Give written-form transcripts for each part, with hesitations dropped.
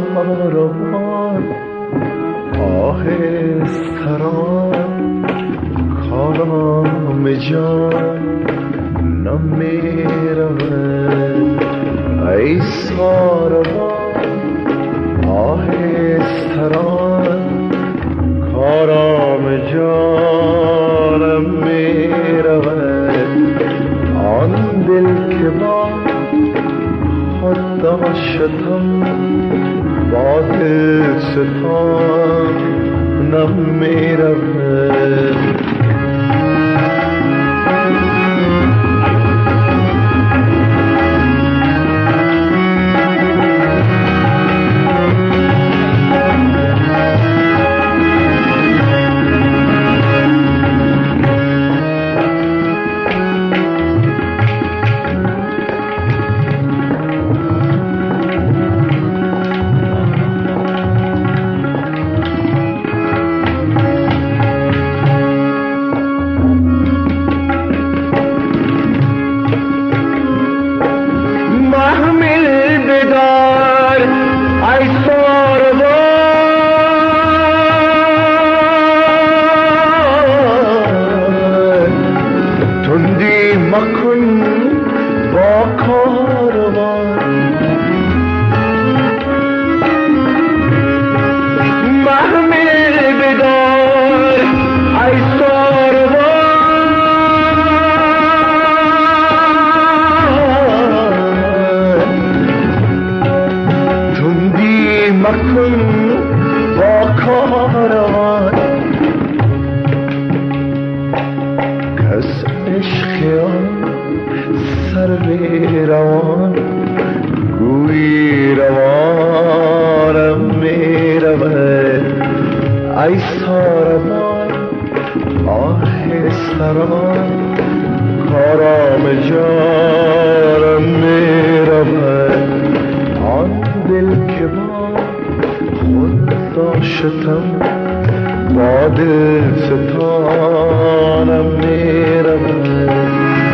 کاروان آهستران کارام جان نمیرود ای ساروان آهستران کارام جانم میرود آن دل که با خود داشتم با دل ستانم میرود سر روان گویی روانم میرود ای ساربان آهستران کارام جانم میرود آن دل که با خود داشتم با دل ستانم میرود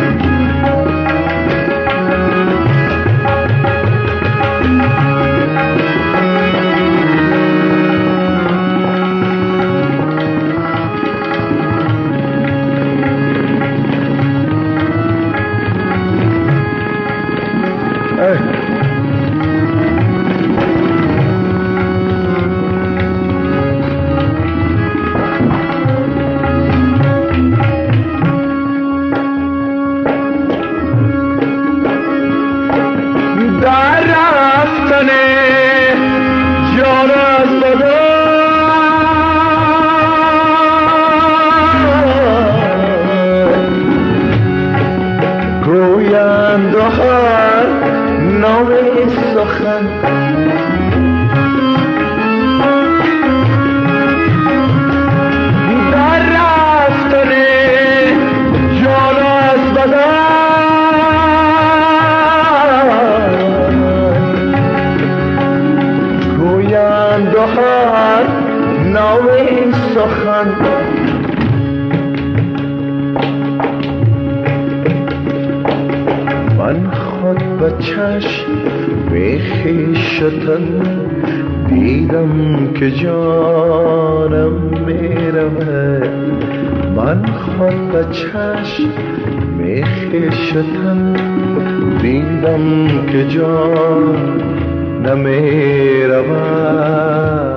در رفتن جان از بدن گویند هر نوع سخن در رفتن جان از بدن هر نوع سخن من خود به چشم خویشتن دیدم که جانم میرود من خود به چشم خویشتن دیدم که جان نمیرود